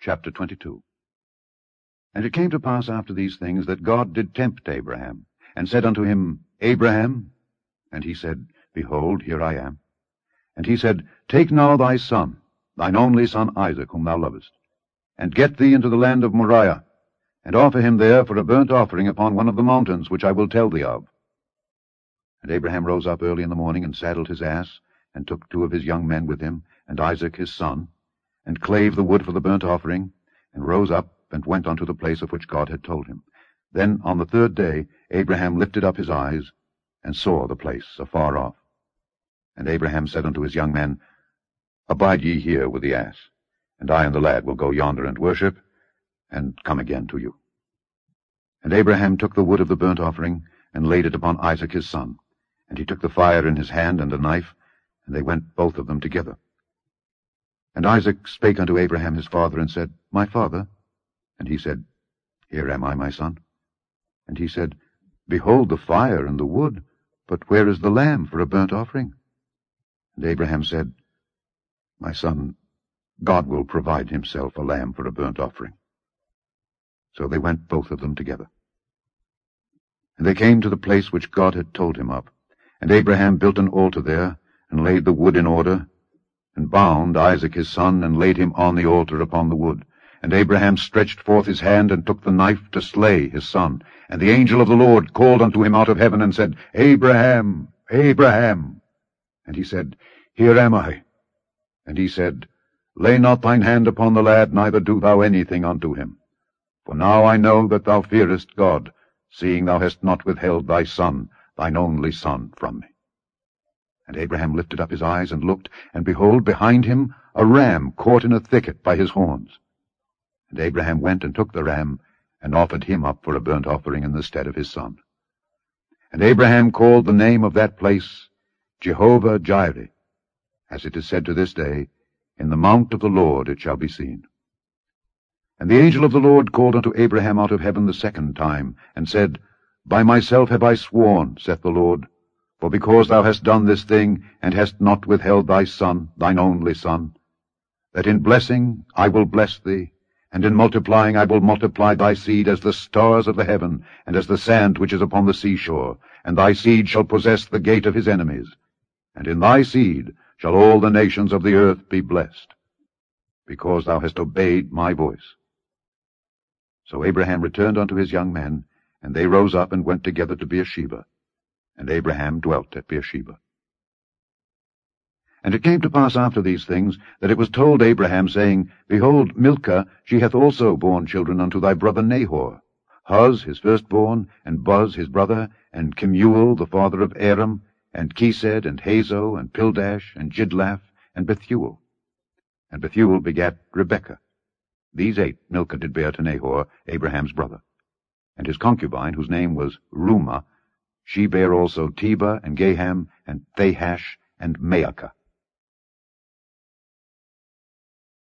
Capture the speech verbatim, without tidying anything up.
Chapter twenty-two. And it came to pass after these things that God did tempt Abraham, and said unto him, Abraham. And he said, Behold, here I am. And he said, Take now thy son, thine only son Isaac, whom thou lovest, and get thee into the land of Moriah, and offer him there for a burnt offering upon one of the mountains which I will tell thee of. And Abraham rose up early in the morning, and saddled his ass, and took two of his young men with him, and Isaac his son, and clave the wood for the burnt offering, and rose up, and went unto the place of which God had told him. Then on the third day Abraham lifted up his eyes, and saw the place afar off. And Abraham said unto his young men, Abide ye here with the ass, and I and the lad will go yonder and worship, and come again to you. And Abraham took the wood of the burnt offering, and laid it upon Isaac his son. And he took the fire in his hand and a knife, and they went both of them together. And Isaac spake unto Abraham his father, and said, My father? And he said, Here am I, my son. And he said, Behold the fire and the wood, but where is the lamb for a burnt offering? And Abraham said, My son, God will provide himself a lamb for a burnt offering. So they went both of them together. And they came to the place which God had told him of. And Abraham built an altar there, and laid the wood in order, and bound Isaac his son, and laid him on the altar upon the wood. And Abraham stretched forth his hand, and took the knife to slay his son. And the angel of the Lord called unto him out of heaven, and said, Abraham, Abraham. And he said, Here am I. And he said, Lay not thine hand upon the lad, neither do thou anything unto him. For now I know that thou fearest God, seeing thou hast not withheld thy son, thine only son, from me. And Abraham lifted up his eyes, and looked, and behold, behind him a ram caught in a thicket by his horns. And Abraham went and took the ram, and offered him up for a burnt offering in the stead of his son. And Abraham called the name of that place Jehovah-Jireh, as it is said to this day, In the mount of the Lord it shall be seen. And the angel of the Lord called unto Abraham out of heaven the second time, and said, By myself have I sworn, saith the Lord, for because thou hast done this thing, and hast not withheld thy son, thine only son, that in blessing I will bless thee, and in multiplying I will multiply thy seed as the stars of the heaven, and as the sand which is upon the seashore, and thy seed shall possess the gate of his enemies. And in thy seed shall all the nations of the earth be blessed, because thou hast obeyed my voice. So Abraham returned unto his young men, and they rose up and went together to Beersheba. And Abraham dwelt at Beersheba. And it came to pass after these things, that it was told Abraham, saying, Behold, Milcah, she hath also borne children unto thy brother Nahor, Huz his firstborn, and Buz his brother, and Kemuel the father of Aram, and Chesed, and Hazo, and Pildash, and Jidlaph, and Bethuel. And Bethuel begat Rebekah. These eight Milcah did bear to Nahor, Abraham's brother. And his concubine, whose name was Reumah, she bare also Tebah, and Gaham, and Thahash, and Maacah.